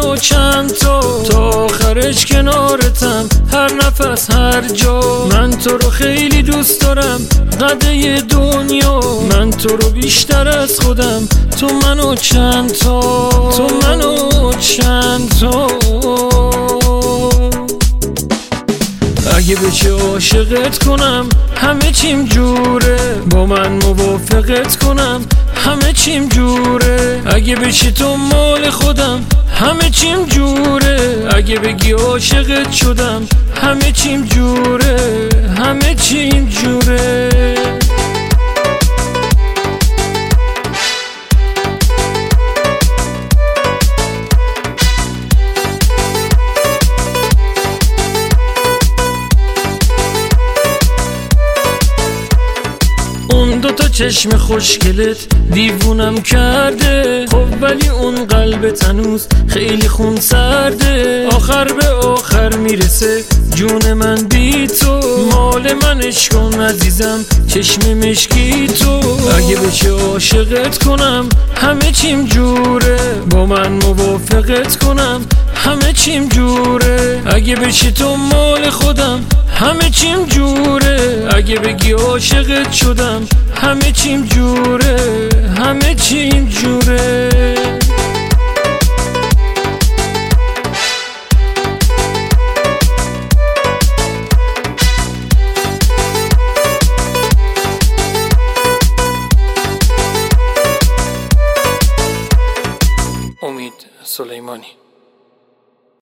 و چند تا آخرش کنارتم، هر نفس هر جا. من تو رو خیلی دوست دارم قده دنیا، من تو رو بیشتر از خودم، تو منو چند تا، تو منو چند تا. اگه بچه عاشقت کنم همه چیم جوره، با من موافقت کنم همه چیم جوره. اگه بچه تو مال خودم همه چیم جوره، اگه بگی عاشقت شدم همه چیم جوره، همه چیم جوره. اون دوتا چشم خوشگلت دیوونم کرده، خب ولی اون قلبت هنوز خیلی خون سرده. آخر به آخر میرسه جون من بی تو، مال منش کن عزیزم چشم مشکی تو. اگه بچه عاشقت کنم همه چیم جوره، با من موافقت کنم همه چیم جوره. اگه بچه تو مال خودم همه چیم جوره، اگه بگی عاشقت شدم همه چیم جوره، همه چیم جوره. امید سلیمانی.